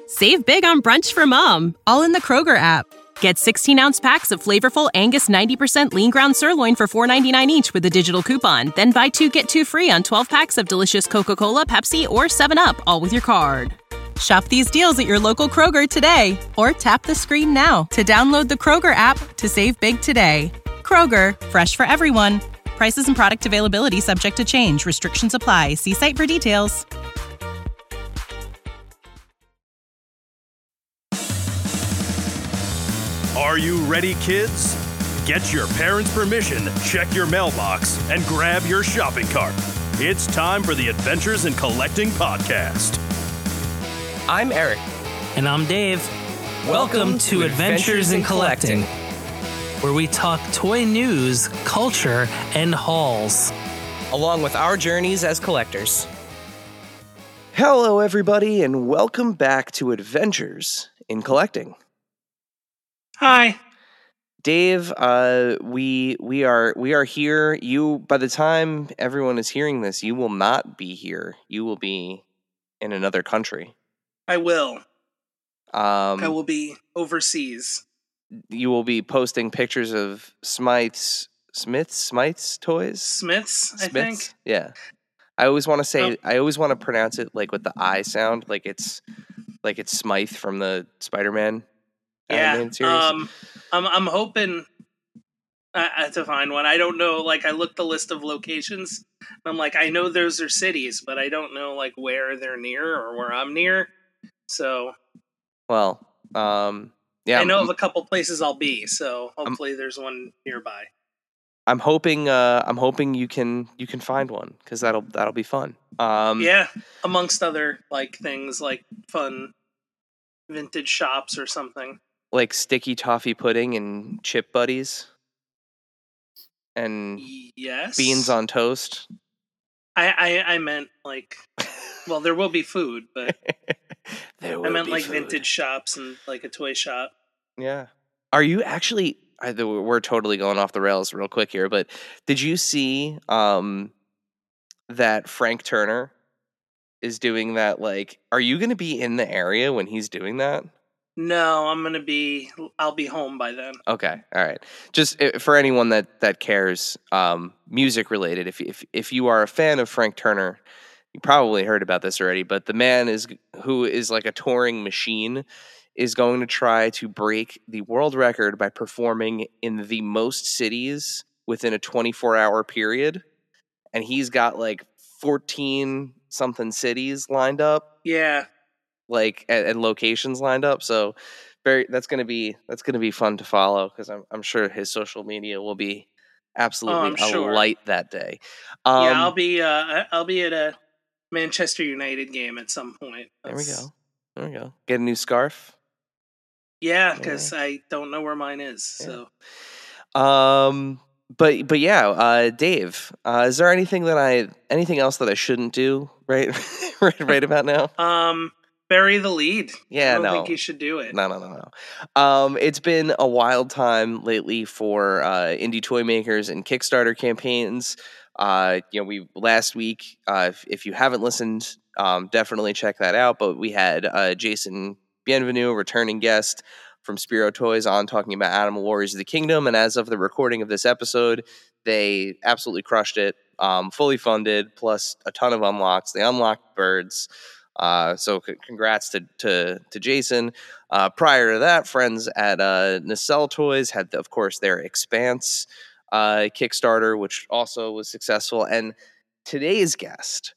Save big on brunch for mom, all in the Kroger app. Get 16-ounce packs of flavorful Angus 90% lean ground sirloin for $4.99 each with a digital coupon. Then buy 2, get 2 free on 12 packs of delicious Coca-Cola, Pepsi, or 7-Up, all with your card. Shop these deals at your local Kroger today, or tap the screen now to download the Kroger app to save big today. Kroger, fresh for everyone. Prices and product availability subject to change. Restrictions apply. See site for details. Are you ready, kids? Get your parents' permission, check your mailbox, and grab your shopping cart. It's time for the Adventures in Collecting podcast. I'm Eric. And I'm Dave. Welcome to Adventures in Collecting, where we talk toy news, culture, and hauls, along with our journeys as collectors. Hello, everybody, and welcome back to Adventures in Collecting. Hi. Dave, we are here. You, by the time everyone is hearing this, you will not be here. You will be in another country. I will. I will be overseas. You will be posting pictures of Smyth's toys? Smiths, I think. Yeah. I always want to say, I always want to pronounce it like with the I sound, like it's Smythe from the Spider-Man. Yeah, I'm hoping to find one. I don't know, like, I looked the list of locations, and I'm like, I know those are cities, but I don't know, like, where they're near or where I'm near, so... Well, yeah. I know of a couple places I'll be, so hopefully there's one nearby. I'm hoping you can find one, because that'll be fun. Yeah, amongst other, like, things, like, fun vintage shops or something. Like sticky toffee pudding and chip buddies, and yes, beans on toast. I meant like, well, there will be food, but I meant like food. Vintage shops and like a toy shop. Yeah. Are you actually? We're totally going off the rails real quick here, but did you see that Frank Turner is doing that? Like, are you going to be in the area when he's doing that? No, I'll be home by then. Okay, all right. Just for anyone that cares, music related, if you are a fan of Frank Turner, you probably heard about this already, but the man who is like a touring machine is going to try to break the world record by performing in the most cities within a 24-hour period, and he's got like 14 something cities lined up. Yeah. Like and locations lined up, so that's gonna be fun to follow, because I'm sure his social media will be absolutely alight that day. Yeah, I'll be at a Manchester United game at some point. There we go. Get a new scarf. Yeah, because I don't know where mine is. Yeah. So, but yeah, Dave, is there anything else that I shouldn't do right about now? Bury the lead. Yeah, I don't think you should do it. No. It's been a wild time lately for indie toy makers and Kickstarter campaigns. Last week, if you haven't listened, definitely check that out. But we had Jason Bienvenu, returning guest from Spiro Toys, on talking about Animal Warriors of the Kingdom. And as of the recording of this episode, they absolutely crushed it. Fully funded, plus a ton of unlocks. They unlocked birds. So congrats to Jason. Prior to that, friends at Nacelle Toys had, of course, their Expanse Kickstarter, which also was successful. And today's guest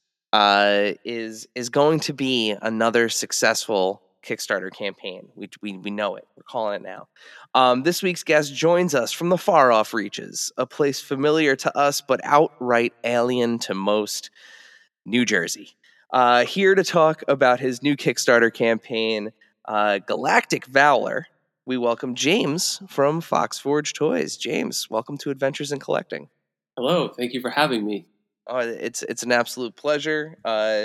is going to be another successful Kickstarter campaign. We know it. We're calling it now. This week's guest joins us from the far off reaches, a place familiar to us but outright alien to most, New Jersey. Here to talk about his new Kickstarter campaign, Galactic Valor, we welcome James from Foxforge Toys. James, welcome to Adventures in Collecting. Hello, thank you for having me. It's an absolute pleasure.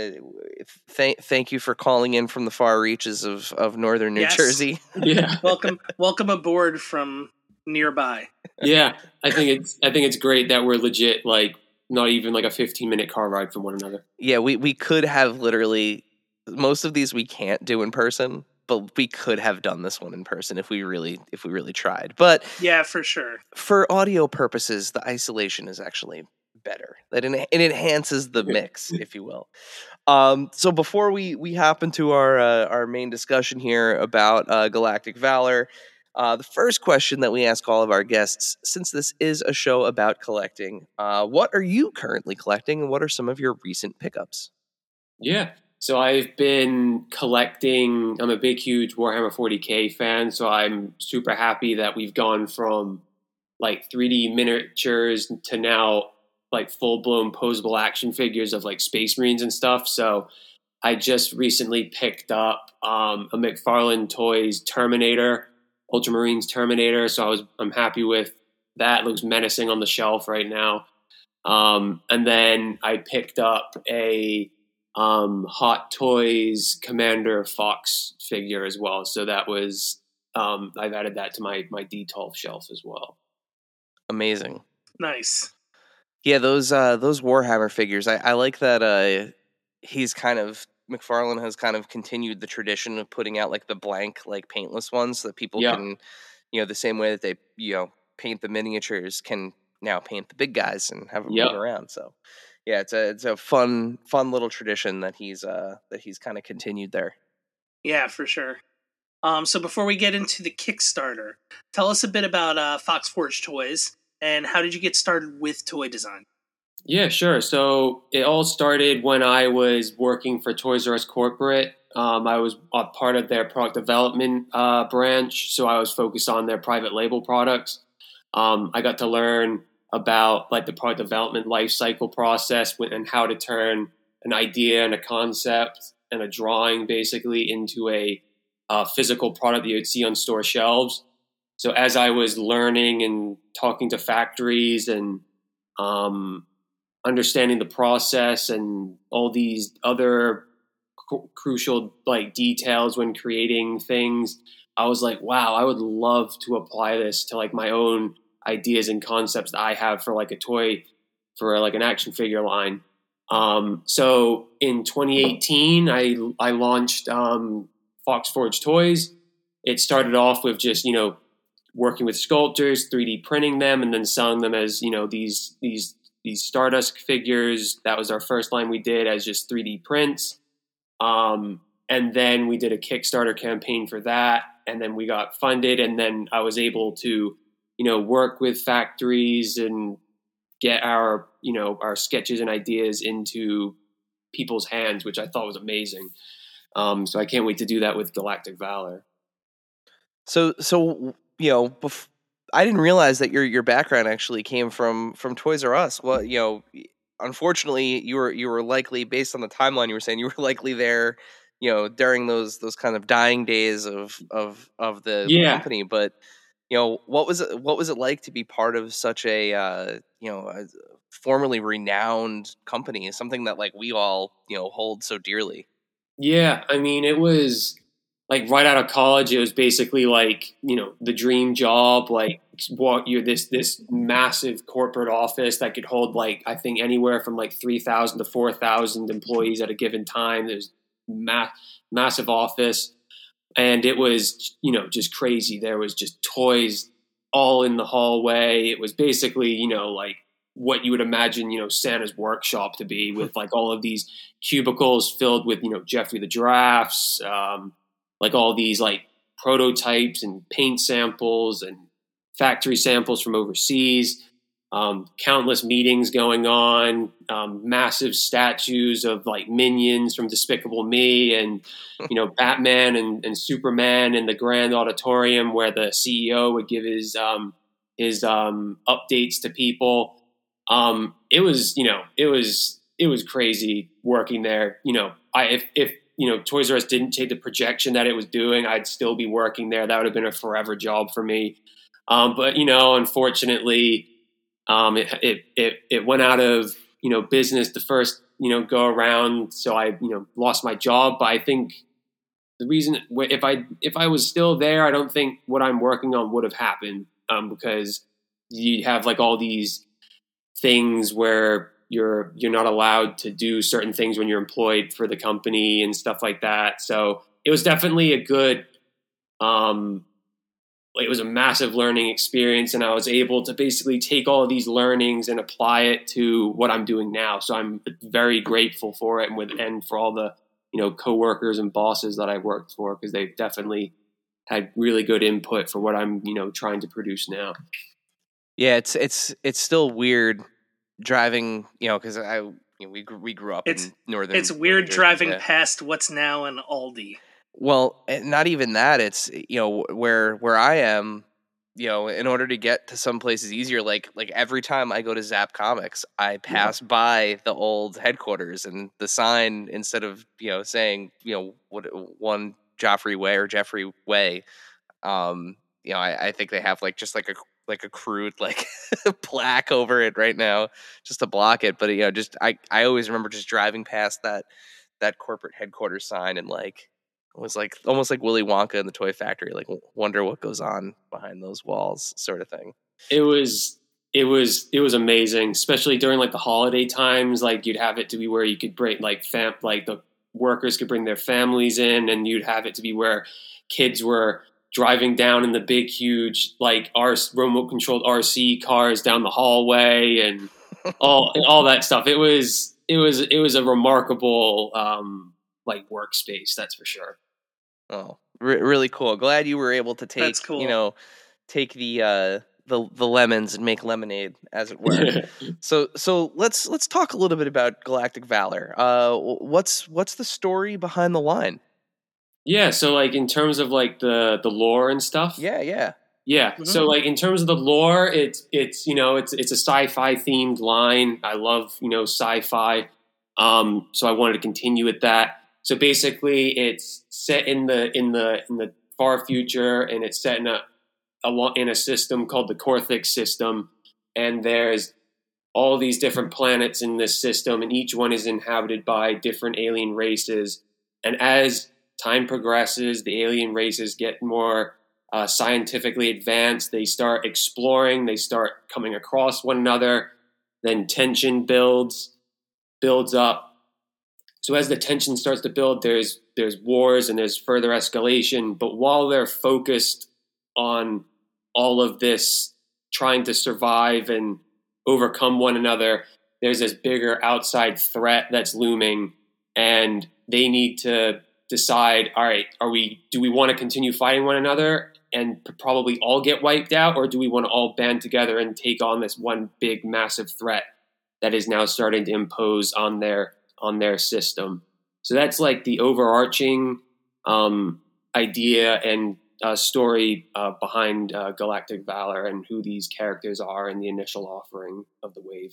Thank you for calling in from the far reaches of northern New Jersey. Yeah, welcome aboard from nearby. Yeah, I think it's great that we're legit, like, not even like a 15-minute car ride from one another. Yeah, we could have literally, most of these we can't do in person, we could have done this one in person if we really tried. But yeah, for sure. For audio purposes, the isolation is actually better. It enhances the mix, if you will. So before we hop into our main discussion here about Galactic Valor, the first question that we ask all of our guests, since this is a show about collecting, what are you currently collecting, and what are some of your recent pickups? Yeah, so I've been collecting. I'm a big, huge Warhammer 40K fan, so I'm super happy that we've gone from like 3D miniatures to now like full-blown posable action figures of like Space Marines and stuff. So I just recently picked up a McFarlane Toys Terminator, Ultramarines Terminator. So I'm happy with that. It looks menacing on the shelf right now. And then I picked up a Hot Toys Commander Fox figure as well. So that was I've added that to my D12 shelf as well. Amazing. Nice. Yeah, those Warhammer figures. I like that he's kind of McFarlane has kind of continued the tradition of putting out like the blank, like paintless ones so that people can, the same way that they, paint the miniatures can now paint the big guys and have them move around. So yeah, it's a fun little tradition that he's kind of continued there. Yeah, for sure. So before we get into the Kickstarter, tell us a bit about Fox Forge Toys and how did you get started with toy design? Yeah, sure. So it all started when I was working for Toys R Us Corporate. I was a part of their product development branch, so I was focused on their private label products. I got to learn about like the product development life cycle process and how to turn an idea and a concept and a drawing basically into a physical product that you'd see on store shelves. So as I was learning and talking to factories and understanding the process and all these other crucial like details when creating things, I was like, wow, I would love to apply this to like my own ideas and concepts that I have for like a toy, for like an action figure line. So in 2018, I launched Fox Forge Toys. It started off with just, working with sculptors, 3D printing them, and then selling them as, these Stardust figures. That was our first line we did as just 3D prints. And then we did a Kickstarter campaign for that. And then we got funded. And then I was able to, work with factories and get our sketches and ideas into people's hands, which I thought was amazing. So I can't wait to do that with Galactic Valor. So I didn't realize that your background actually came from Toys R Us. Well, unfortunately, you were likely, based on the timeline you were saying, you were likely there, during those kind of dying days of the company. But what was it like to be part of such a formerly renowned company, something that like we all hold so dearly? Yeah, I mean, it was like right out of college. It was basically like the dream job. Like this massive corporate office that could hold like I think anywhere from like 3,000 to 4,000 employees at a given time. There's massive office. And it was, just crazy. There was just toys all in the hallway. It was basically, like what you would imagine, Santa's workshop to be, with like all of these cubicles filled with, Jeffrey the Giraffes, like all these like prototypes and paint samples and factory samples from overseas. Countless meetings going on, massive statues of like minions from Despicable Me and, Batman and Superman in the grand auditorium where the CEO would give his updates to people. It was crazy working there. If Toys R Us didn't take the projection that it was doing, I'd still be working there. That would have been a forever job for me. But unfortunately, it went out of business the first go around, so I lost my job. But I think the reason, if I was still there, I don't think what I'm working on would have happened, because you have like all these things where you're not allowed to do certain things when you're employed for the company and stuff like that. So it was definitely a good, it was a massive learning experience, and I was able to basically take all of these learnings and apply it to what I'm doing now. So I'm very grateful for it, and for all the, coworkers and bosses that I worked for, because they've definitely had really good input for what I'm, trying to produce now. Yeah, it's still weird driving, because we grew up in northern. It's weird Jersey, driving past what's now an Aldi. Well, not even that. It's where I am. In order to get to some places easier, like every time I go to Zap Comics, I pass by the old headquarters, and the sign, instead of saying one Joffrey Way or Jeffrey Way, I think they have just like a crude plaque over it right now just to block it. But I always remember just driving past that corporate headquarters sign, and it was almost like Willy Wonka in the Toy Factory, wonder what goes on behind those walls, sort of thing. It was amazing, especially during the holiday times. You'd have it to be where you could bring the workers could bring their families in, and you'd have it to be where kids were driving down in the big, huge, remote controlled RC cars down the hallway, and all that stuff. It was a remarkable workspace, that's for sure. Oh, really cool. Glad you were able to take, take the lemons and make lemonade, as it were. So let's talk a little bit about Galactic Valor. What's the story behind the line? Yeah, so in terms of the lore and stuff. Yeah. Mm-hmm. So in terms of the lore, it's a sci-fi themed line. I love sci-fi. So I wanted to continue with that. So basically, it's set in the far future, and it's set in a system called the Korthix system. And there's all these different planets in this system, and each one is inhabited by different alien races. And as time progresses, the alien races get more scientifically advanced. They start exploring. They start coming across one another. Then tension builds up. So as the tension starts to build, there's wars and there's further escalation. But while they're focused on all of this, trying to survive and overcome one another, there's this bigger outside threat that's looming, and they need to decide, all right, do we want to continue fighting one another and probably all get wiped out, or do we want to all band together and take on this one big massive threat that is now starting to impose on their system? So that's the overarching idea and story behind Galactic Valor, and who these characters are in the initial offering of the wave.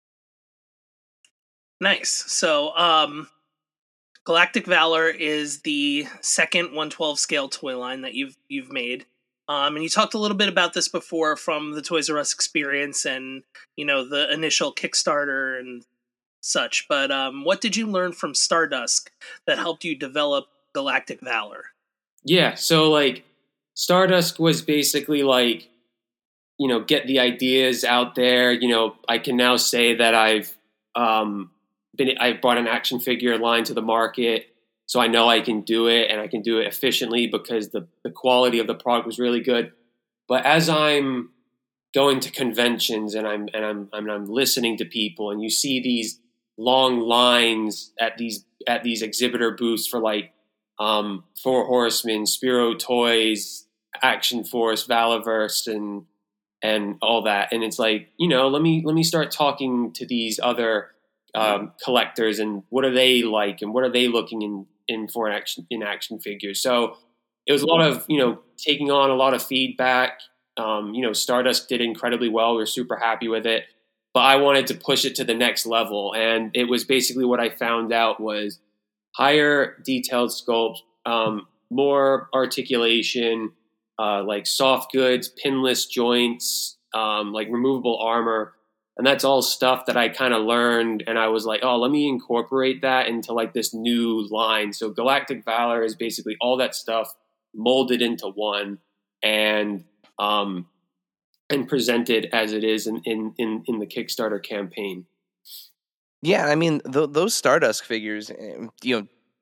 Nice. So Galactic Valor is the second 1/12 scale toy line that you've made. And you talked a little bit about this before from the Toys R Us experience and, the initial Kickstarter and such. But what did you learn from Stardust that helped you develop Galactic Valor? Yeah, so Stardust was basically get the ideas out there. I can now say that I've brought an action figure line to the market, so I know I can do it, and I can do it efficiently because the quality of the product was really good. But as I'm going to conventions and I'm listening to people, and you see these long lines at these exhibitor booths for Four Horsemen, Spiro Toys, Action Force, Valaverse, and all that, and it's let me start talking to these other collectors, and what are they like, and what are they looking in for in action figures. So it was a lot of taking on a lot of feedback. Stardust did incredibly well. We were super happy with it, but I wanted to push it to the next level, and it was basically what I found out was higher detailed sculpt, more articulation, soft goods, pinless joints, removable armor. And that's all stuff that I kind of learned, and I was let me incorporate that into this new line. So Galactic Valor is basically all that stuff molded into one, and presented as it is in the Kickstarter campaign. Yeah, I mean those Stardust figures,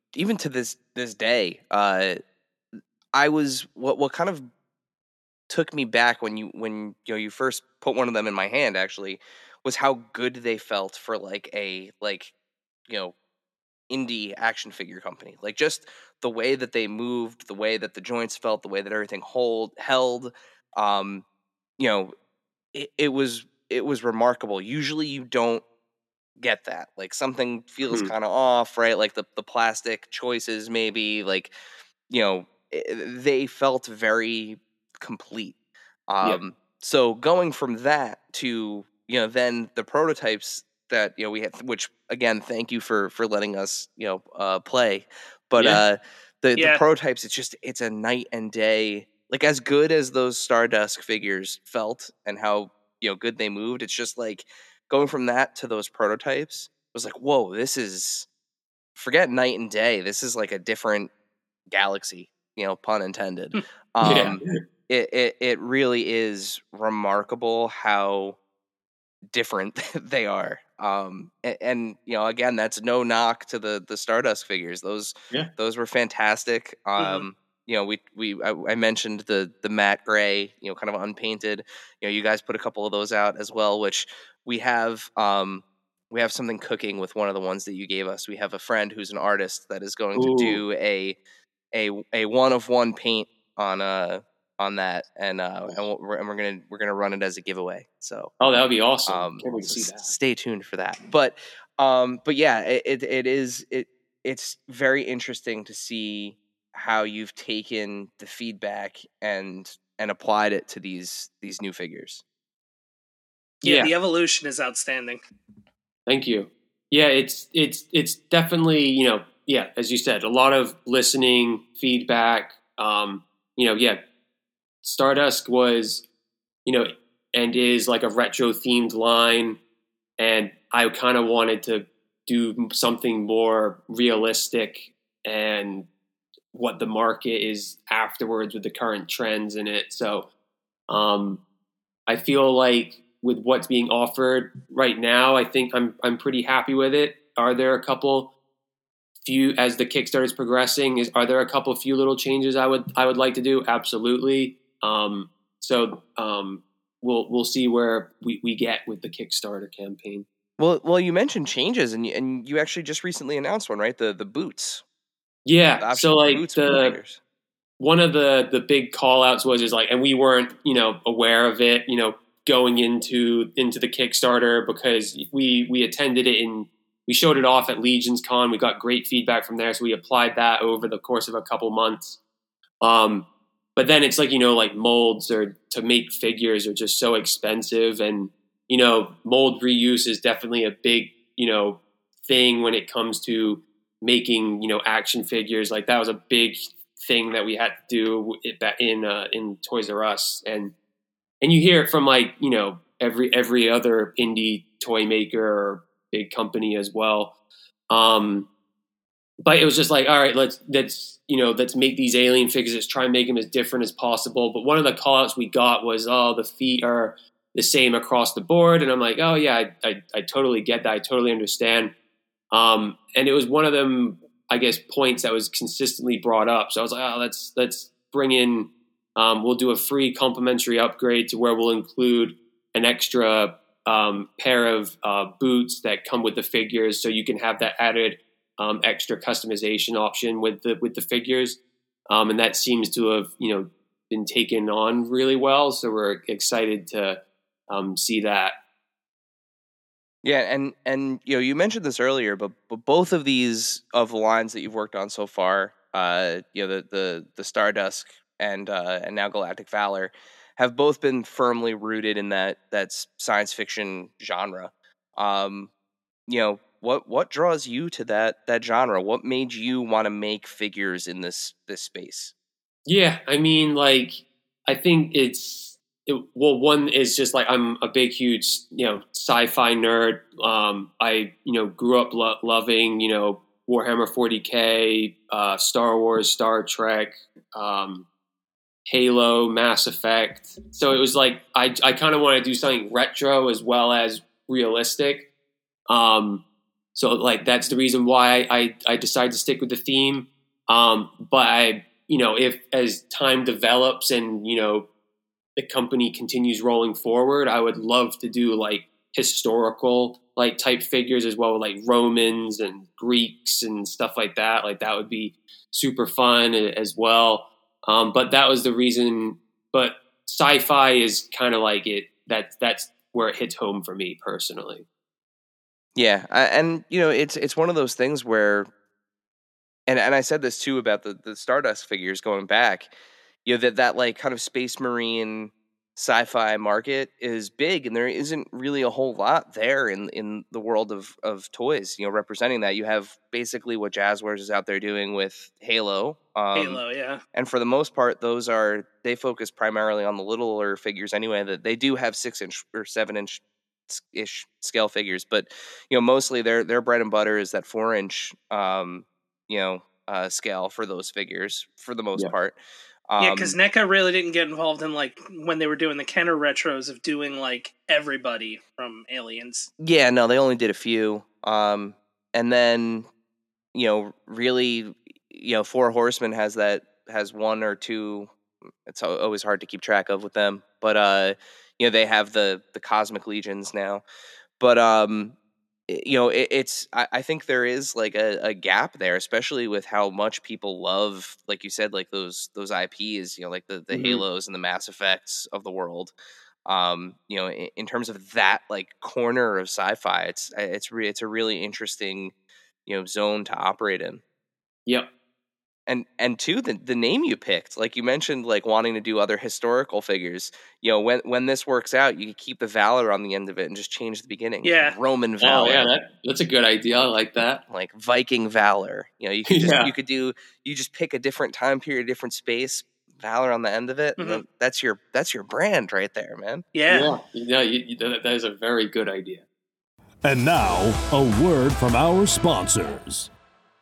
even to this day, I was what kind of took me back when you first put one of them in my hand, actually, was how good they felt for like a indie action figure company. Like, just the way that they moved, the way that the joints felt, the way that everything held. um it was remarkable. Usually you don't get that. Like, something feels kind of off, right? Like the plastic choices, maybe, like, they felt very complete. So going from that to, then the prototypes that, we had, which, again, thank you for letting us, play. But the prototypes, it's a night and day. Like, as good as those Stardust figures felt and how, good they moved, it's just like going from that to those prototypes was like, whoa, this is, forget night and day. This is like a different galaxy, pun intended. It really is remarkable how different they are. And again, that's no knock to the Stardust figures. Those were fantastic. I mentioned the matte gray, kind of unpainted. You guys put a couple of those out as well, which we have something cooking with one of the ones that you gave us. We have a friend who's an artist that is going to do a 1-of-1 paint on that, and we're gonna run it as a giveaway. So that would be awesome. Can't wait to see that. Stay tuned for that. But yeah, it's very interesting to see how you've taken the feedback and applied it to these new figures. Yeah, the evolution is outstanding. Thank you. Yeah, it's definitely, as you said, a lot of listening, feedback. Stardust was, and is like a retro themed line, and I kind of wanted to do something more realistic and what the market is afterwards with the current trends in it. So I feel like with what's being offered right now, I think I'm pretty happy with it. Are there a couple few, as the Kickstarter is progressing, are there a couple few little changes I would like to do? Absolutely. So we'll see where we get with the Kickstarter campaign. Well, you mentioned changes, and you actually just recently announced one, right? The boots. Yeah. So like one of the big call outs was like, and we weren't, aware of it, going into the Kickstarter, because we attended it we showed it off at Legions Con. We got great feedback from there. So we applied that over the course of a couple months. But then it's like, like molds or to make figures are just so expensive, and, mold reuse is definitely a big, thing when it comes to making, action figures. Like, that was a big thing that we had to do in Toys R Us. And you hear it from like, every other indie toy maker or big company as well. But it was just like, all right, let's make these alien figures. Let's try and make them as different as possible. But one of the callouts we got was, the feet are the same across the board. And I'm like, oh yeah, I totally get that. I totally understand. And it was one of them, I guess, points that was consistently brought up. So I was like, let's bring in, we'll do a free complimentary upgrade to where we'll include an extra pair of boots that come with the figures, so you can have that added extra customization option with the figures. And that seems to have, been taken on really well. So we're excited to see that. Yeah, and you mentioned this earlier, but both of these of the lines that you've worked on so far, the Stardust and now Galactic Valor, have both been firmly rooted in that science fiction genre. What draws you to that genre? What made you want to make figures in this space? Yeah, I mean, like, I think one is just like, I'm a big, huge, sci-fi nerd. I, grew up loving, Warhammer 40K, Star Wars, Star Trek, Halo, Mass Effect. So it was like, I kind of want to do something retro as well as realistic. So like that's the reason why I decided to stick with the theme. But I, if as time develops and, the company continues rolling forward, I would love to do like historical like type figures as well, like Romans and Greeks and stuff like that. Like that would be super fun as well. But that was the reason. But sci-fi is kind of like it. That's where it hits home for me personally. Yeah, and it's one of those things where, and I said this too about the Stardust figures going back, that like kind of Space Marine sci-fi market is big, and there isn't really a whole lot there in the world of toys, representing that. You have basically what Jazzwares is out there doing with Halo. Halo, yeah. And for the most part, they focus primarily on the littler figures anyway. That they do have 6-inch or 7-inch ish scale figures, but mostly their bread and butter is that 4-inch scale for those figures for the most part. Because NECA really didn't get involved in like when they were doing the Kenner retros of doing like everybody from Aliens. Yeah, no, they only did a few. And then really, Four Horsemen has one or two. It's always hard to keep track of with them, but they have the Cosmic Legions now. But I think there is like a gap there, especially with how much people love, like you said, like those IPs, like the Halos and the Mass Effects of the world. In terms of that like corner of sci-fi, it's a really interesting zone to operate in. Yep. And two, the name you picked, like you mentioned, like wanting to do other historical figures. When this works out, you can keep the Valor on the end of it and just change the beginning. Yeah, Roman Valor. Oh yeah, that's a good idea. I like that. Like Viking Valor. You could just you just pick a different time period, different space, Valor on the end of it. Mm-hmm. And that's your brand right there, man. Yeah. That is a very good idea. And now a word from our sponsors.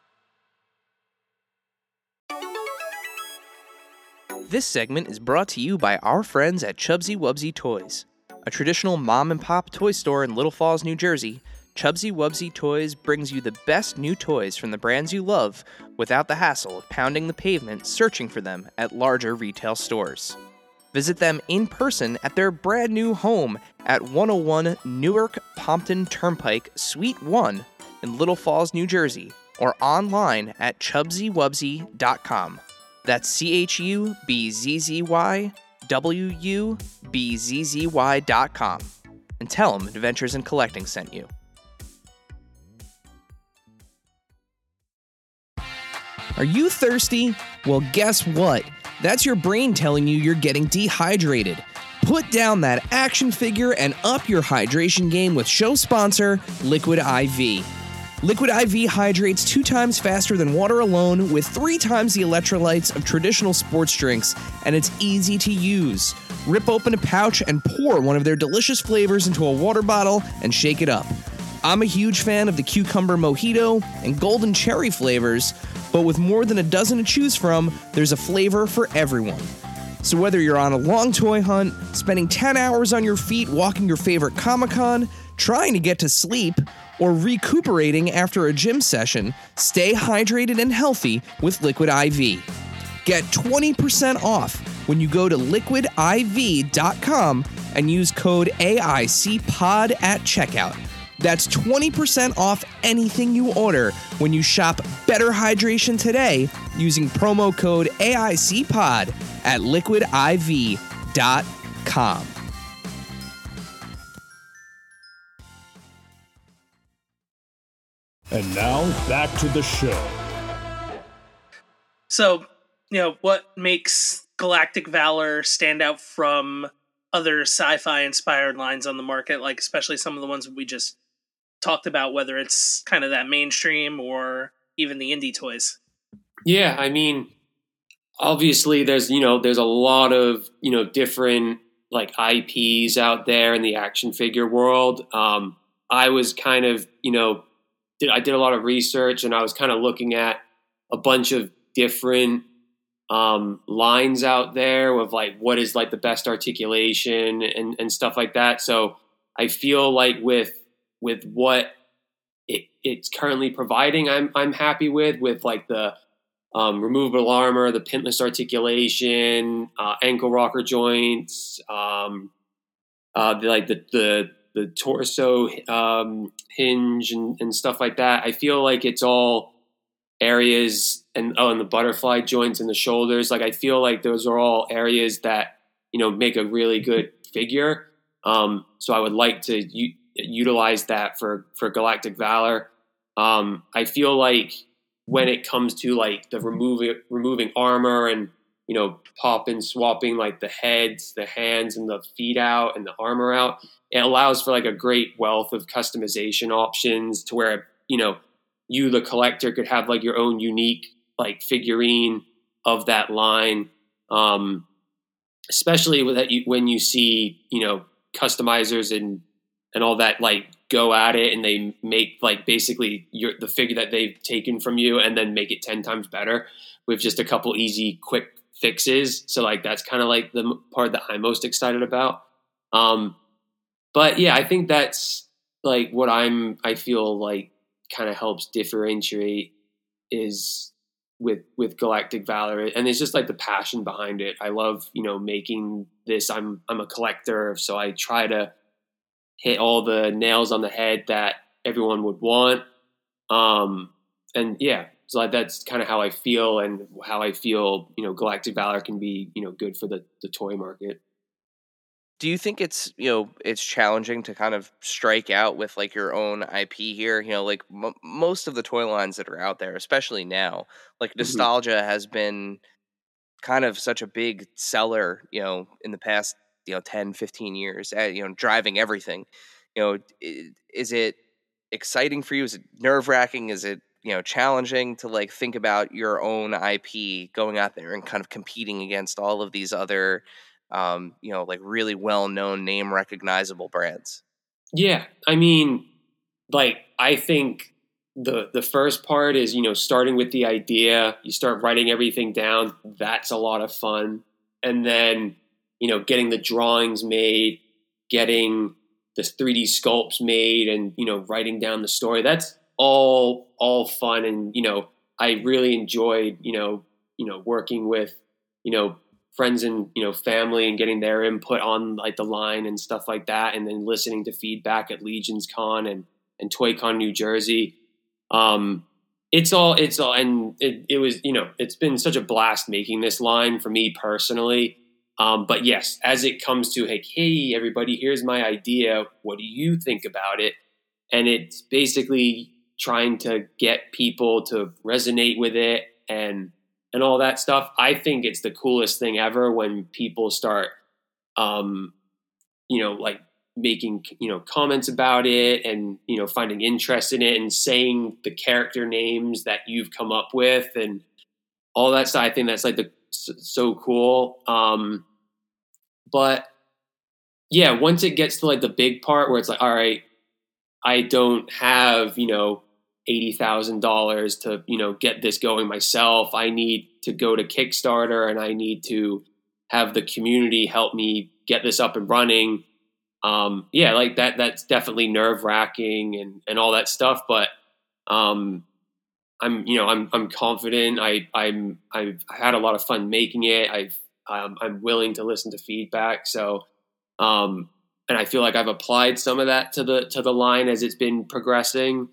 This segment is brought to you by our friends at Chubsy Wubsy Toys. A traditional mom-and-pop toy store in Little Falls, New Jersey, Chubsy Wubsy Toys brings you the best new toys from the brands you love without the hassle of pounding the pavement searching for them at larger retail stores. Visit them in person at their brand new home at 101 Newark Pompton Turnpike, Suite 1 in Little Falls, New Jersey, or online at chubsywubsy.com. That's CHUBZYWUBZZY.com. And tell them Adventures in Collecting sent you. Are you thirsty? Well, guess what? That's your brain telling you you're getting dehydrated. Put down that action figure and up your hydration game with show sponsor, Liquid IV. Liquid IV hydrates 2 times faster than water alone with 3 times the electrolytes of traditional sports drinks, and it's easy to use. Rip open a pouch and pour one of their delicious flavors into a water bottle and shake it up. I'm a huge fan of the cucumber mojito and golden cherry flavors, but with more than a dozen to choose from, there's a flavor for everyone. So whether you're on a long toy hunt, spending 10 hours on your feet walking your favorite Comic-Con, trying to get to sleep, or recuperating after a gym session, stay hydrated and healthy with Liquid IV. Get 20% off when you go to liquidiv.com and use code AICPOD at checkout. That's 20% off anything you order when you shop Better Hydration today using promo code AICPOD at liquidiv.com. And now, back to the show. So, what makes Galactic Valor stand out from other sci-fi inspired lines on the market, like especially some of the ones we just talked about, whether it's kind of that mainstream or even the indie toys? Yeah, I mean, obviously there's a lot of, different like IPs out there in the action figure world. I was kind of, I did a lot of research and I was kind of looking at a bunch of different lines out there of like what is like the best articulation and stuff like that. So I feel like with what it's currently providing, I'm happy with like the removable armor, the pinless articulation, ankle rocker joints, the torso hinge and stuff like that. I feel like it's all areas, and the butterfly joints and the shoulders. Like I feel like those are all areas that, you know, make a really good figure. So I would like to utilize that for Galactic Valor. I feel like when it comes to like the removing armor and, you know, popping, swapping like the heads, the hands, and the feet out and the armor out, it allows for like a great wealth of customization options to where, you know, you, the collector, could have like your own unique like figurine of that line. Especially with that, when you see, you know, customizers and all that like go at it and they make like basically the figure that they've taken from you and then make it 10 times better with just a couple easy quick fixes. So like that's kind of like the part that I'm most excited about. But yeah, I think that's like what I feel like kind of helps differentiate is with Galactic Valor, and it's just like the passion behind it. I love, you know, making this. I'm a collector, so I try to hit all the nails on the head that everyone would want. And yeah, so like that's kind of how I feel, and how I feel, you know, Galactic Valor can be, you know, good for the toy market. Do you think it's, you know, it's challenging to kind of strike out with like your own IP here? You know, like most of the toy lines that are out there, especially now, like nostalgia has been kind of such a big seller, you know, in the past, you know, 10, 15 years, you know, driving everything. You know, is it exciting for you? Is it nerve wracking? Is it, you know, challenging to like think about your own IP going out there and kind of competing against all of these other, you know, like really well-known, name recognizable brands? Yeah. I mean, like, I think the first part is, you know, starting with the idea, you start writing everything down. That's a lot of fun. And then, you know, getting the drawings made, getting the 3D sculpts made, and, you know, writing down the story. That's all fun. And, you know, I really enjoyed, you know, working with, you know, friends and, you know, family and getting their input on like the line and stuff like that. And then listening to feedback at Legions Con and ToyCon New Jersey. It's all, and it was, you know, it's been such a blast making this line for me personally. But yes, as it comes to like, hey, everybody, here's my idea. What do you think about it? And it's basically trying to get people to resonate with it and all that stuff. I think it's the coolest thing ever when people start, you know, like making, you know, comments about it and, you know, finding interest in it and saying the character names that you've come up with and all that stuff. I think that's like so cool. But yeah, once it gets to like the big part where it's like, all right, I don't have, you know, $80,000 to, you know, get this going myself. I need to go to Kickstarter and I need to have the community help me get this up and running. Yeah, like that's definitely nerve wracking and all that stuff. But, I'm confident. I've had a lot of fun making it. I'm willing to listen to feedback. So, and I feel like I've applied some of that to the line as it's been progressing.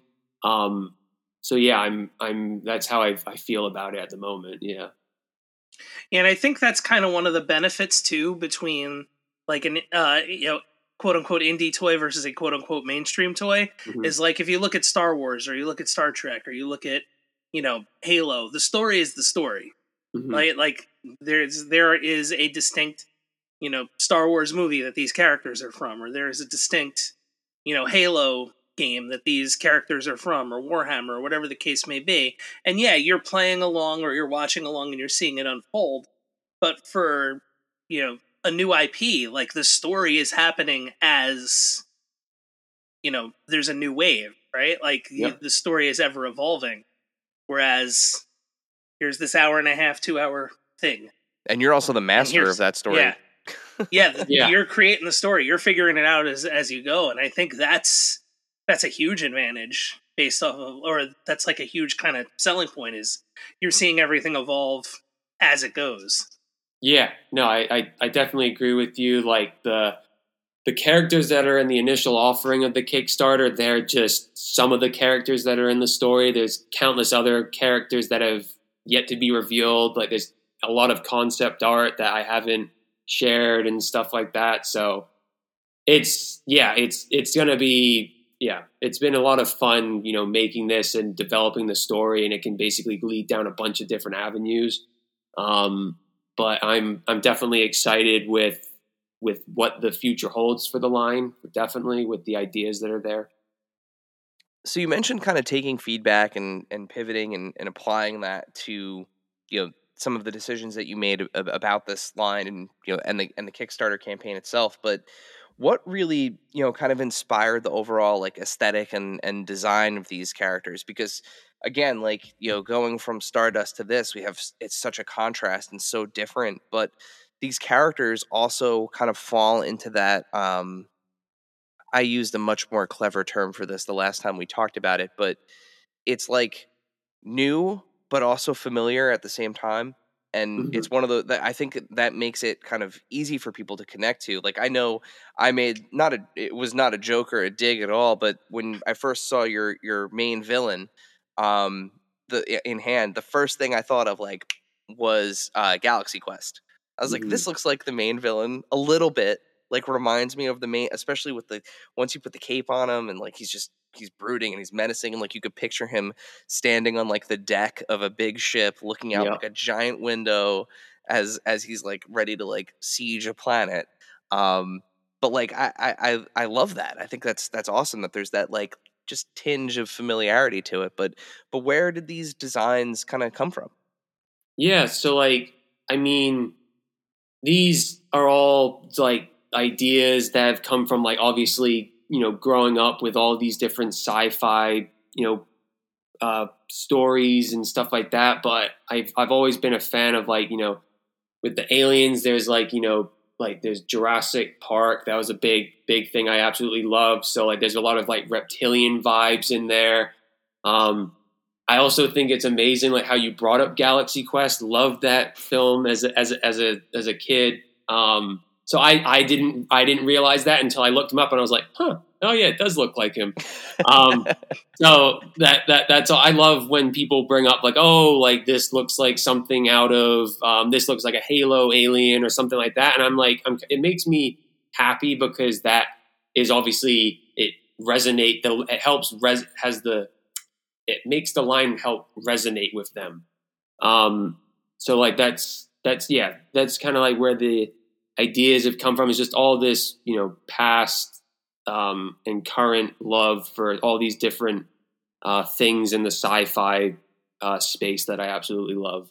So yeah, that's how I feel about it at the moment. Yeah. And I think that's kind of one of the benefits too, between like an, you know, quote unquote indie toy versus a quote unquote mainstream toy, is like, if you look at Star Wars or you look at Star Trek or you look at, you know, Halo, the story is the story. Like there is a distinct, you know, Star Wars movie that these characters are from, or there is a distinct, you know, Halo game that these characters are from, or Warhammer, or whatever the case may be. And yeah, you're playing along or you're watching along and you're seeing it unfold. But for, you know, a new IP, like the story is happening as, you know, there's a new wave, right? Like the story is ever evolving. Whereas here's this 1.5, 2 hour thing. And you're also the master of that story. Yeah. You're creating the story. You're figuring it out as you go. And I think that's a huge advantage based off of, or that's like a huge kind of selling point, is you're seeing everything evolve as it goes. Yeah, no, I definitely agree with you. Like the characters that are in the initial offering of the Kickstarter, they're just some of the characters that are in the story. There's countless other characters that have yet to be revealed. Like there's a lot of concept art that I haven't shared and stuff like that. So it's going to be, it's been a lot of fun, making this and developing the story, and it can basically lead down a bunch of different avenues. But I'm definitely excited with what the future holds for the line, definitely with the ideas that are there. So you mentioned kind of taking feedback and pivoting and applying that to, some of the decisions that you made about this line and, and the Kickstarter campaign itself. But what really, kind of inspired the overall like aesthetic and design of these characters? Because again, like, going from Stardust to this, it's such a contrast and so different, but these characters also kind of fall into that. I used a much more clever term for this the last time we talked about it, but it's like new, but also familiar at the same time. And it's one of the, I think that makes it kind of easy for people to connect to. Like, I know I made it was not a joke or a dig at all, but when I first saw your main villain, in hand, the first thing I thought of was Galaxy Quest. I was like, this looks like the main villain a little bit, like reminds me of the main, especially with once you put the cape on him and like he's brooding and he's menacing, and like you could picture him standing on like the deck of a big ship looking out like a giant window as he's like ready to like siege a planet. But like I love that. I think that's awesome that there's that like just tinge of familiarity to it. But where did these designs kind of come from? Yeah, so like, I mean, these are all like ideas that have come from like obviously, growing up with all these different sci-fi, stories and stuff like that. But I've always been a fan of like, with the aliens, there's like, like there's Jurassic Park. That was a big thing I absolutely love. So like there's a lot of like reptilian vibes in there. I also think it's amazing like how you brought up Galaxy Quest. Loved that film as a kid. So I didn't realize that until I looked him up and I was like, oh yeah, it does look like him. So that's all. I love when people bring up like, oh, like this looks like something out of this looks like a Halo alien or something like that, and I'm like, it makes me happy because that is obviously it resonate. It helps it makes the line help resonate with them. So like that's kind of like where the ideas have come from, is just all this, past and current love for all these different things in the sci-fi space that I absolutely love.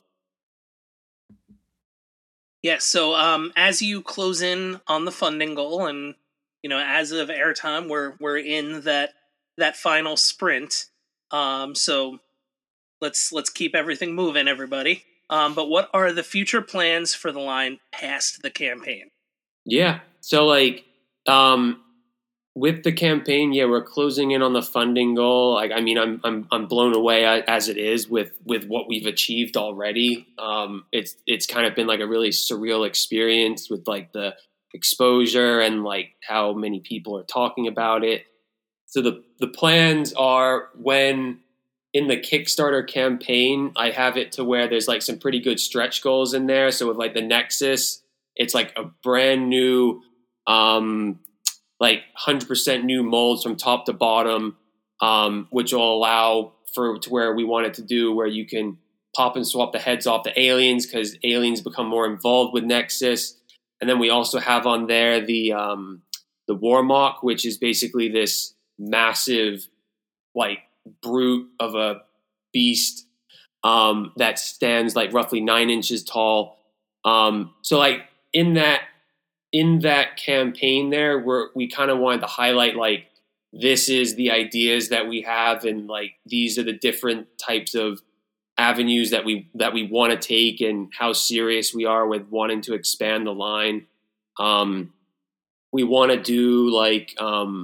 Yeah, so as you close in on the funding goal, and as of airtime, we're in that final sprint. So let's keep everything moving, everybody. But what are the future plans for the line past the campaign? Yeah, so like with the campaign, we're closing in on the funding goal. Like, I mean, I'm blown away as it is with what we've achieved already. It's kind of been like a really surreal experience with like the exposure and like how many people are talking about it. So the plans are, when in the Kickstarter campaign, I have it to where there's like some pretty good stretch goals in there. So with like the Nexus, it's like a brand new, like 100% new molds from top to bottom, which will allow to where we want it to do, where you can pop and swap the heads off the aliens because aliens become more involved with Nexus. And then we also have on there the Warmock, which is basically this massive like brute of a beast that stands like roughly 9 inches tall. So like in that campaign there, we kind of wanted to highlight like, this is the ideas that we have, and like these are the different types of avenues that we want to take, and how serious we are with wanting to expand the line. We want to do like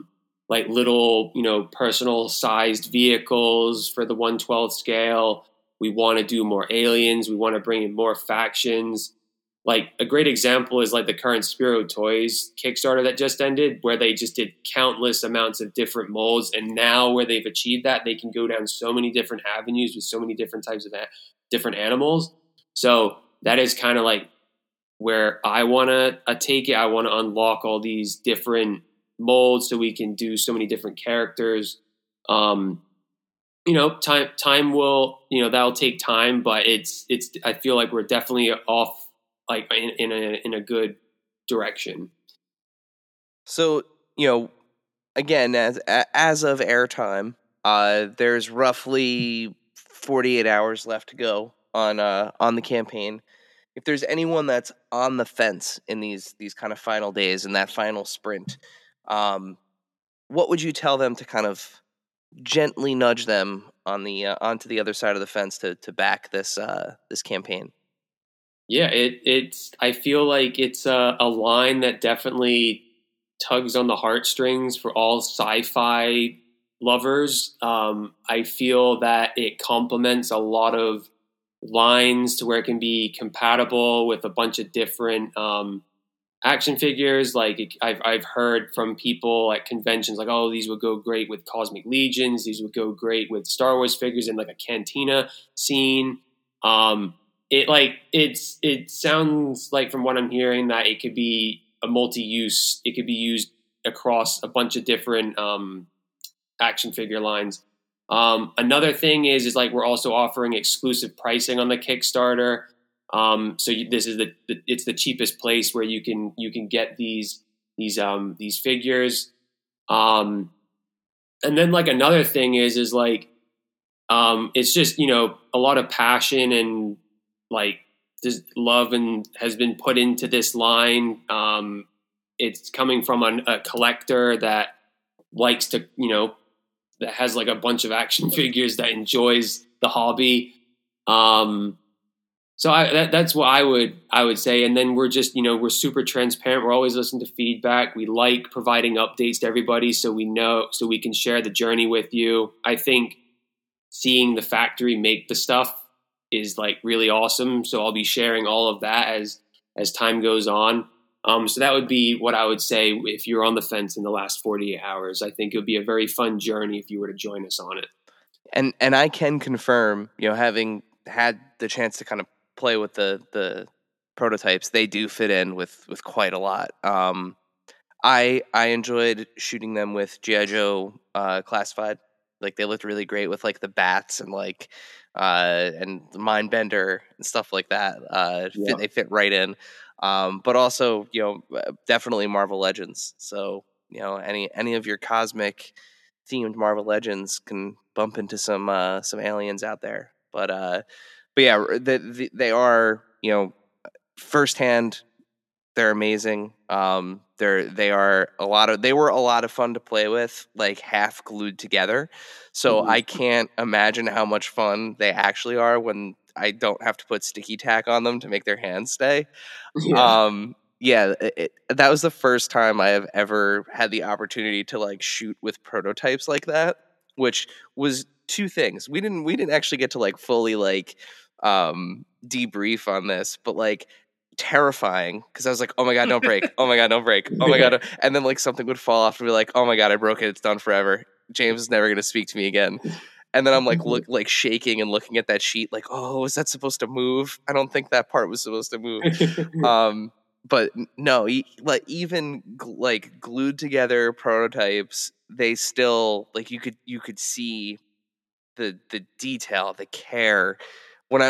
like little, personal sized vehicles for the 1/12 scale. We want to do more aliens. We want to bring in more factions. Like a great example is like the current Spiro Toys Kickstarter that just ended, where they just did countless amounts of different molds. And now where they've achieved that, they can go down so many different avenues with so many different types of different animals. So that is kind of like where I want to take it. I want to unlock all these different molds so we can do so many different characters. Time will, that'll take time, but I feel like we're definitely off like in a good direction. So, again, as of airtime, there's roughly 48 hours left to go on the campaign. If there's anyone that's on the fence in these kind of final days in that final sprint, what would you tell them to kind of gently nudge them on the onto the other side of the fence to back this campaign? Yeah, I feel like it's a line that definitely tugs on the heartstrings for all sci-fi lovers. I feel that it complements a lot of lines to where it can be compatible with a bunch of different action figures. Like I've heard from people at conventions like, oh, these would go great with Cosmic Legions. These would go great with Star Wars figures in like a cantina scene. It sounds like from what I'm hearing that it could be a multi-use. It could be used across a bunch of different action figure lines. Another thing is like we're also offering exclusive pricing on the Kickstarter. This is it's the cheapest place where you can get these figures. And then like another thing is like it's just a lot of passion and like this love and has been put into this line. It's coming from a collector that likes to, that has like a bunch of action figures that enjoys the hobby. So that's what I would say. And then we're just, we're super transparent. We're always listening to feedback. We like providing updates to everybody so we can share the journey with you. I think seeing the factory make the stuff is like really awesome. So I'll be sharing all of that as time goes on. So that would be what I would say if you're on the fence in the last 48 hours. I think it would be a very fun journey if you were to join us on it. And I can confirm, having had the chance to kind of play with the prototypes, they do fit in with quite a lot. I enjoyed shooting them with G.I. Joe Classified. Like they looked really great with like the bats and like and the Mindbender and stuff like that. They fit right in. But also, definitely Marvel Legends. So, any of your cosmic themed Marvel Legends can bump into some aliens out there. But yeah, they are, firsthand, they're amazing. They were a lot of fun to play with, like half glued together. So I can't imagine how much fun they actually are when I don't have to put sticky tack on them to make their hands stay. Yeah. That was the first time I have ever had the opportunity to like shoot with prototypes like that, which was two things. We didn't actually get to like fully like debrief on this, but like terrifying because I was like, oh my god, don't break, oh my god, don't break, oh my god, and then like something would fall off and be like, oh my god, I broke it, it's done forever, James is never gonna speak to me again. And then I'm like shaking and looking at that sheet like, oh, was that supposed to move? I don't think that part was supposed to move. But no, like even like glued together prototypes, they still like you could see the detail, the care. When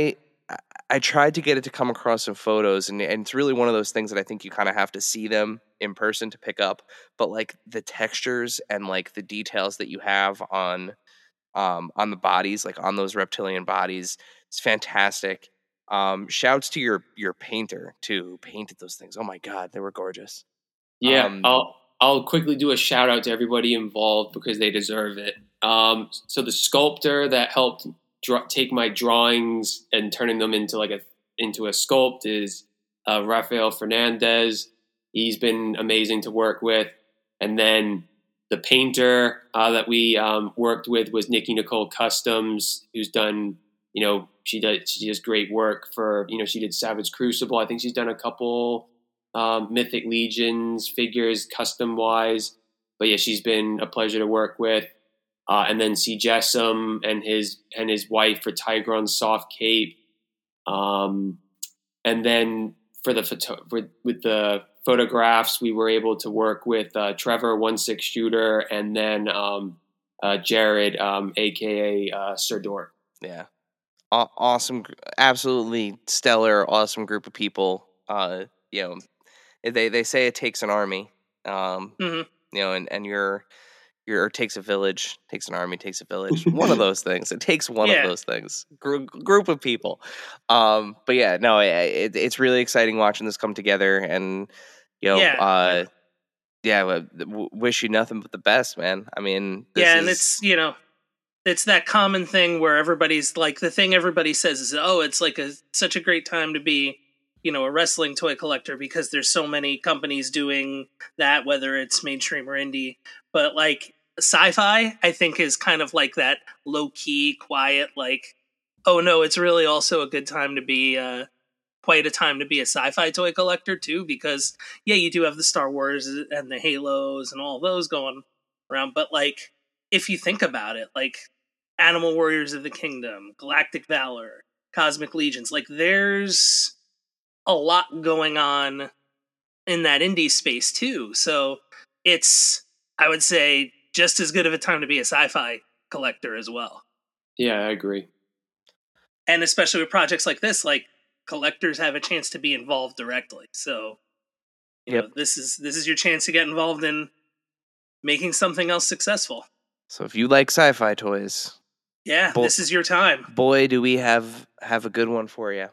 I tried to get it to come across in photos, and it's really one of those things that I think you kind of have to see them in person to pick up. But like the textures and like the details that you have on the bodies, like on those reptilian bodies, it's fantastic. Shouts to your painter too, who painted those things. Oh my god, they were gorgeous. Yeah, I'll quickly do a shout out to everybody involved because they deserve it. So the sculptor that helped take my drawings and turning them into a sculpt is Rafael Fernandez. He's been amazing to work with. And then The painter that we worked with was Nikki Nicole Customs, who's done, she does great work for, she did Savage Crucible. I think she's done a couple Mythic Legions figures custom wise. But yeah, she's been a pleasure to work with. And then C. Jessam and his wife for Tigron Soft Cape. And then with the photographs, we were able to work with Trevor 1/6 Shooter, and then Jared, aka Sir Dort. Yeah, awesome, absolutely stellar, awesome group of people. They say it takes an army. And it takes a village, takes an army, takes a village. One of those things. It takes one of those things. Group of people. But yeah, no, it's really exciting watching this come together, and wish you nothing but the best, man. I mean, and it's it's that common thing where everybody's like, the thing everybody says is, oh, it's like such a great time to be, a wrestling toy collector, because there's so many companies doing that, whether it's mainstream or indie. But like sci-fi, I think, is kind of like that low-key, quiet, like, oh no, it's really also a good time to be quite a time to be a sci-fi toy collector too, because you do have the Star Wars and the Halos and all those going around, but like, if you think about it, like Animal Warriors of the Kingdom, Galactic Valor, Cosmic Legions, like there's a lot going on in that indie space too. So it's, I would say, just as good of a time to be a sci-fi collector as well. Yeah, I agree. And especially with projects like this, like collectors have a chance to be involved directly. So you know, this is your chance to get involved in making something else successful. So if you like sci-fi toys, this is your time. Boy, do we have a good one for you.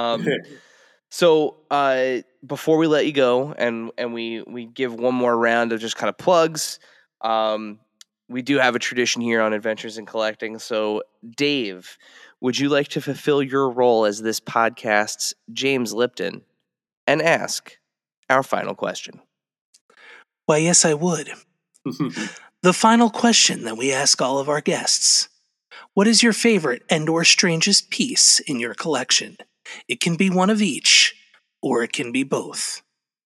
So before we let you go, and we give one more round of just kind of plugs, we do have a tradition here on Adventures in Collecting. So Dave, would you like to fulfill your role as this podcast's James Lipton and ask our final question? Why, yes, I would. The final question that we ask all of our guests: what is your favorite and/or strangest piece in your collection? It can be one of each, or it can be both.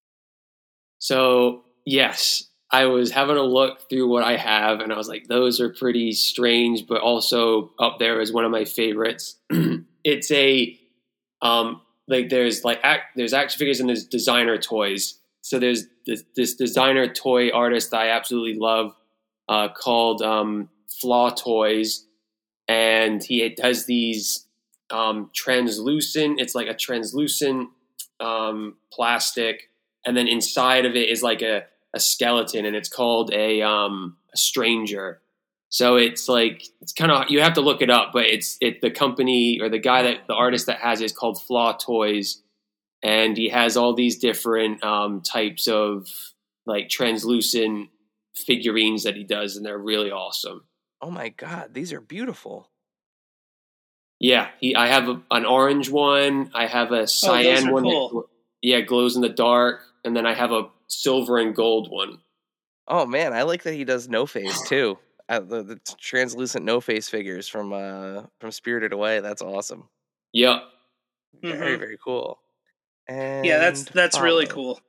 So, yes, I was having a look through what I have, and I was like, those are pretty strange, but also up there as one of my favorites. It's there's action figures and there's designer toys. So there's this designer toy artist I absolutely love called Flaw Toys, and he does these translucent. It's like a translucent plastic, and then inside of it is like a skeleton, and it's called a stranger. So it's kind of, you have to look it up, but the company or the artist that has it is called Flaw Toys, and he has all these different types of like translucent figurines that he does, and they're really awesome. Oh my God, these are beautiful. Yeah, I have an orange one. I have a cyan one cool. that glows in the dark, and then I have a silver and gold one. Oh man, I like that he does No Face too. The translucent No Face figures from Spirited Away. That's awesome. Yep. Very very cool. And that's really cool.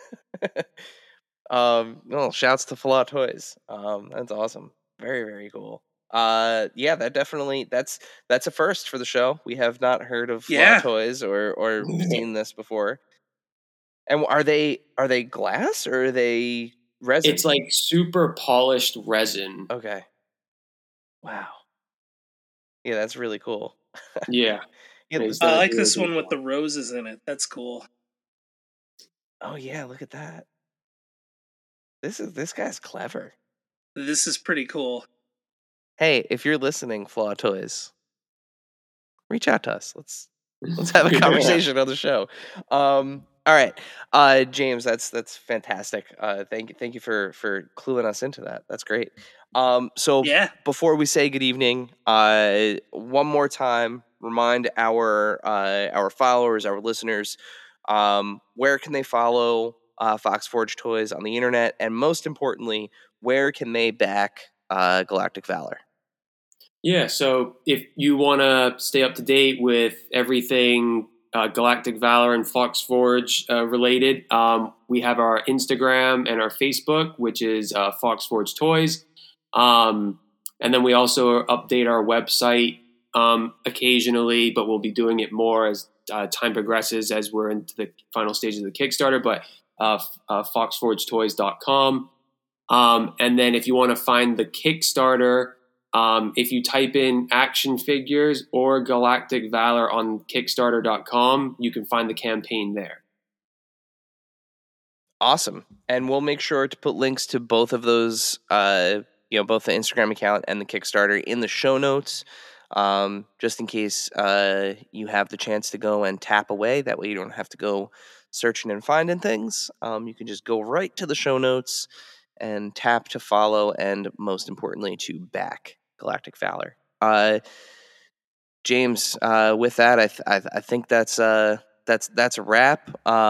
Shouts to Flaw Toys. That's awesome. Very very cool. That definitely that's a first for the show. We have not heard of Flaw Toys or seen this before. And are they glass or are they resin? It's like super polished resin. Okay. Wow. Yeah, that's really cool. Yeah. I like this one with the roses in it. That's cool. Oh yeah, look at that. This guy's clever. This is pretty cool. Hey, if you're listening, Flaw Toys, reach out to us. Let's have a conversation on the show. All right, James, that's fantastic. Thank you for cluing us into that. That's great. Before we say good evening, one more time, remind our followers, our listeners, where can they follow Fox Forge Toys on the internet, and most importantly, where can they back Galactic Valor? Yeah, so if you want to stay up to date with everything Galactic Valor and Fox Forge related, we have our Instagram and our Facebook, which is Fox Forge Toys. And then we also update our website occasionally, but we'll be doing it more as time progresses as we're into the final stages of the Kickstarter, but foxforgetoys.com. And then if you want to find the Kickstarter, if you type in action figures or Galactic Valor on Kickstarter.com, you can find the campaign there. Awesome. And we'll make sure to put links to both of those, both the Instagram account and the Kickstarter in the show notes, just in case you have the chance to go and tap away. That way you don't have to go searching and finding things. You can just go right to the show notes and tap to follow, and most importantly, to back Galactic Valor. James, with that, I think that's a wrap.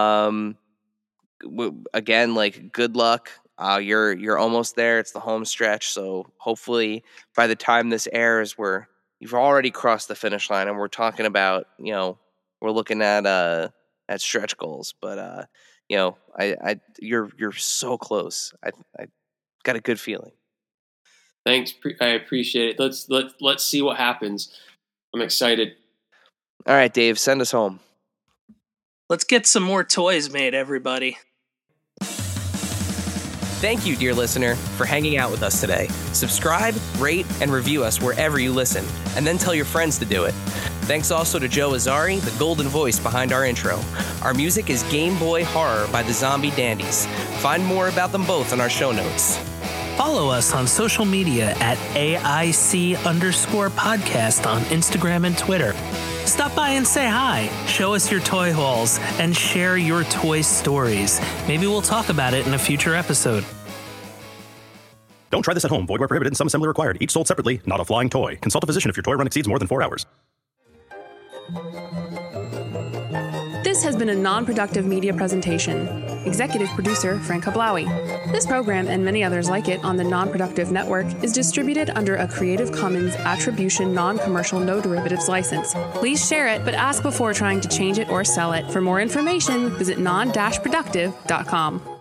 Again, like, good luck. You're almost there. It's the home stretch, so hopefully by the time this airs, you've already crossed the finish line, and we're talking about, we're looking at stretch goals. But you're so close. I got a good feeling. Thanks, I appreciate it. Let's see what happens. I'm excited. All right, Dave, send us home. Let's get some more toys made, everybody. Thank you, dear listener, for hanging out with us today. Subscribe, rate, and review us wherever you listen, and then tell your friends to do it. Thanks also to Joe Azari, the golden voice behind our intro. Our music is Game Boy Horror by the Zombie Dandies. Find more about them both in our show notes. Follow us on social media at AIC_podcast on Instagram and Twitter. Stop by and say hi, show us your toy hauls, and share your toy stories. Maybe we'll talk about it in a future episode. Don't try this at home. Void where prohibited and some assembly required. Each sold separately, not a flying toy. Consult a physician if your toy run exceeds more than 4 hours. This has been a non-productive media presentation. Executive producer, Frank Hablawi. This program and many others like it on the Non-Productive Network is distributed under a Creative Commons Attribution Non-Commercial No Derivatives license. Please share it, but ask before trying to change it or sell it. For more information, visit non-productive.com.